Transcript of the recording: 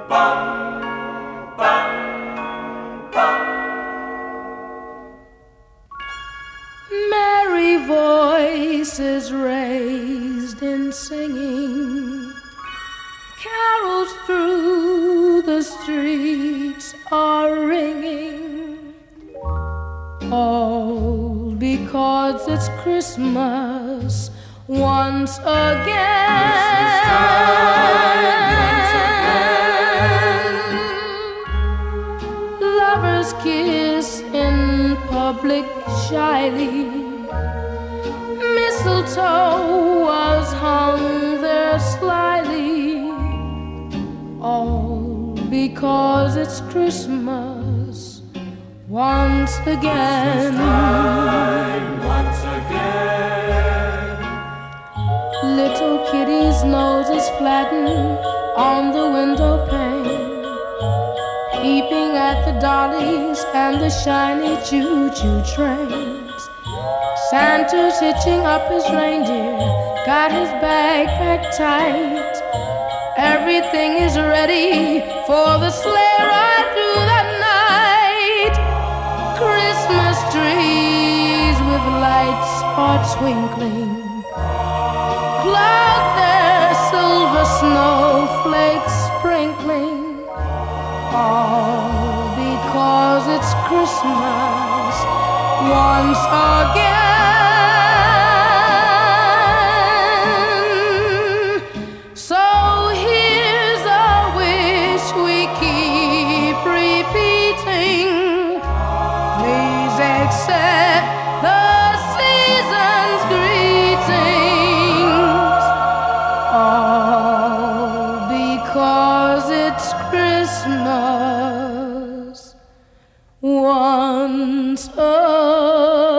Merry voices raised in singing, carols through the streets are ringing, all because it's Christmas once again. Lovers kiss in public shyly, mistletoe was hung there slyly, all because it's Christmas once again. Once again. Little kitty's nose is flattened on the window pane, peeping at the dollies and the shiny choo-choo trains. Santa's hitching up his reindeer, got his bag packed tight. Everything is ready for the sleigh ride through the night. Christmas trees with lights are twinkling, cloud their silver snowflakes sprinkling, all because it's Christmas once again. So here's a wish we keep repeating, please accept the season's greetings, all because it's Christmas once again.